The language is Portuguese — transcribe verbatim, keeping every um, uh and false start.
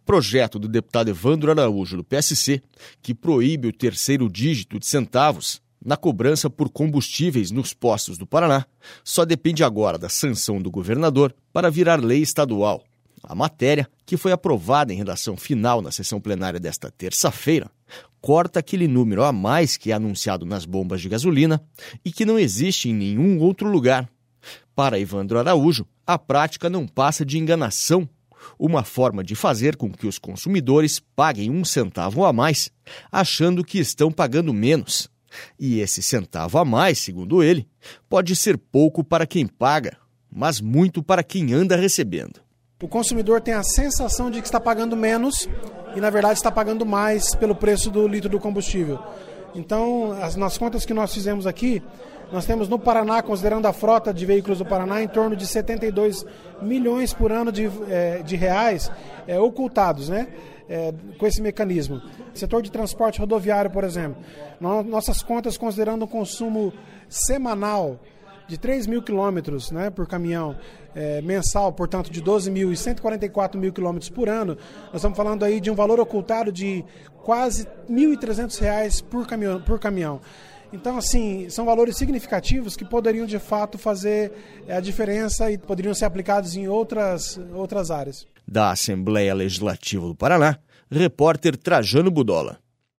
projeto do deputado Evandro Araújo, do P S C, que proíbe o terceiro dígito de centavos na cobrança por combustíveis nos postos do Paraná, só depende agora da sanção do governador para virar lei estadual. A matéria, que foi aprovada em redação final na sessão plenária desta terça-feira, corta aquele número a mais que é anunciado nas bombas de gasolina e que não existe em nenhum outro lugar. Para Evandro Araújo, a prática não passa de enganação, uma forma de fazer com que os consumidores paguem um centavo a mais, achando que estão pagando menos. E esse centavo a mais, segundo ele, pode ser pouco para quem paga, mas muito para quem anda recebendo. O consumidor tem a sensação de que está pagando menos e, na verdade, está pagando mais pelo preço do litro do combustível. Então, as, nas contas que nós fizemos aqui, nós temos no Paraná, considerando a frota de veículos do Paraná, em torno de setenta e dois milhões por ano de, é, de reais é, ocultados, né? É, com esse mecanismo. Setor de transporte rodoviário, por exemplo, no, nossas contas considerando um consumo semanal de três mil quilômetros, né, por caminhão, é, mensal, portanto, de doze mil e cento e quarenta e quatro mil quilômetros por ano, nós estamos falando aí de um valor ocultado de quase mil e trezentos reais por caminhão, por caminhão. Então, assim, são valores significativos que poderiam, de fato, fazer a diferença e poderiam ser aplicados em outras, outras áreas. Da Assembleia Legislativa do Paraná, repórter Trajano Budola.